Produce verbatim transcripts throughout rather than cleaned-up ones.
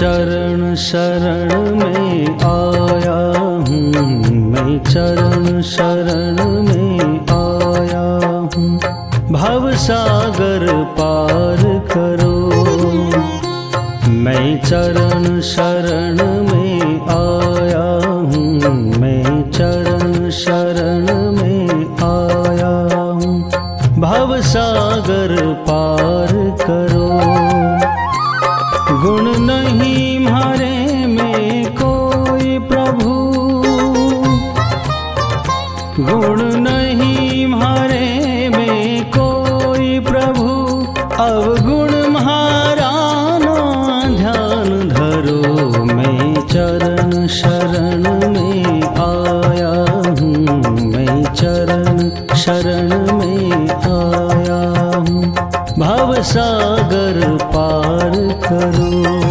चरण शरण में आया हूँ, मैं चरण शरण में आया हूँ। भव सागर पार करो, मैं चरण शरण में आया हूँ, मैं चरण शरण में आया हूँ। भव सागर पार करो, गुण नहीं म्हारे में कोई प्रभु, गुण नहीं म्हारे में कोई प्रभु। अवगुण म्हारा ना ध्यान धरो, मैं चरण शरण में आया हूँ, मैं चरण शरण में आया हूँ। भव सागर पार करो,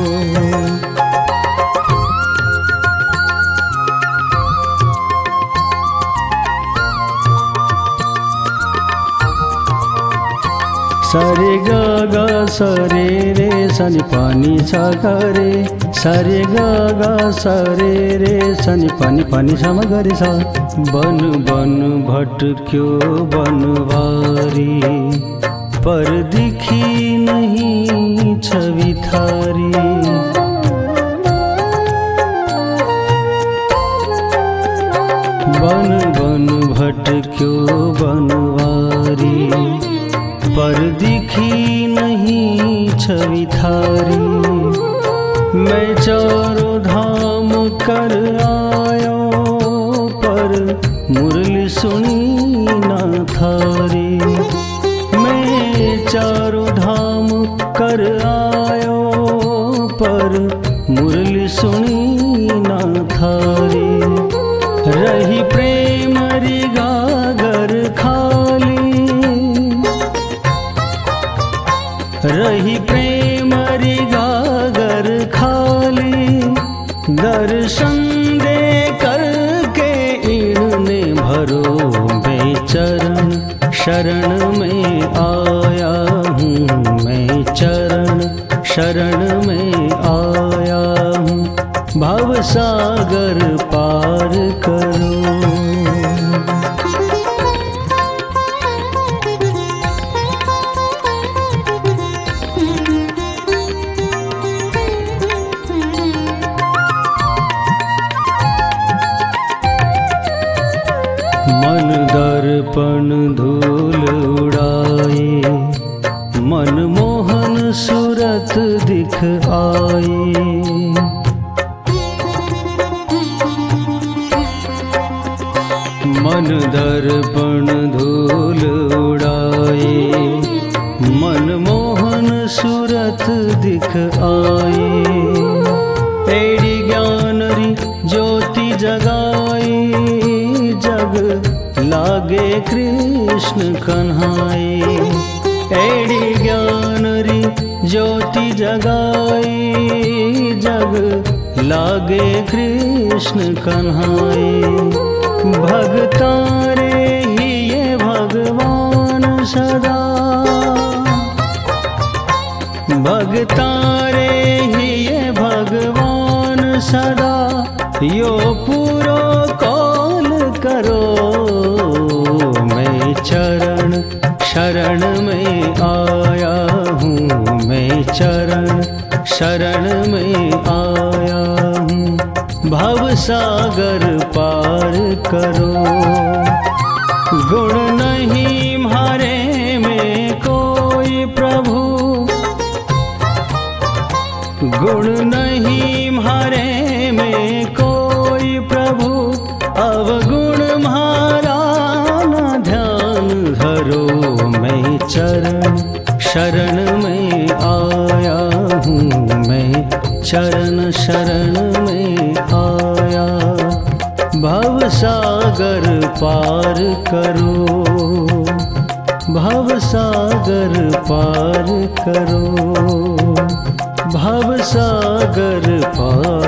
सरे गा गा सरे रे सनि पानी सा गा रे, सरे गा गा सरे रे सनि पानी पानी सा म गा रे सा। बन बन भटक्यो बनवारी, पर दिखी नहीं छवि थारी। बन बन भटक्यो बनवारी, पर दिखी नहीं छवि थारी। मैं चारों धाम कर आयो, पर मुरली सुनी ना थारी। मैं चारों धाम कर आयो, पर मुरली सुनी ना थारी। रही प्रेम री गागर खाली, रही प्रेम री गागर खाली। दर्शन दे करके इन्हें भरो, मैं चरण शरण में आया हूँ, मैं चरण शरण में आया हूँ। भव सागर पार करो, मन दर्पण धूल उड़ाए, मनमोहन सूरत दिख आए। मन दर्पण धूल उड़ाए, मनमोहन सूरत दिख आए। एड़ी ज्ञान री ज्योति जगाई, जग लागे कृष्ण कन्हाई। एड़ी ज्ञान री ज्योति जगाई, जग लागे कृष्ण कन्हाई। भगतारे ही ये भगवान सदा, भगतारे ही ये भगवान सदा। यो पूरो कौल करो, मैं चरण शरण में आया हूँ, मैं चरण शरण में आया हूँ। भव सागर पार करो, गुण नहीं म्हारे में कोई प्रभु, गुण नहीं म्हारे में कोई प्रभु। अवगुण म्हारा ना ध्यान धरो, मैं चरण शरण में आया हूँ, मैं चरण शरण में आया। भव सागर पार करो, भव सागर पार करो, भव सागर पार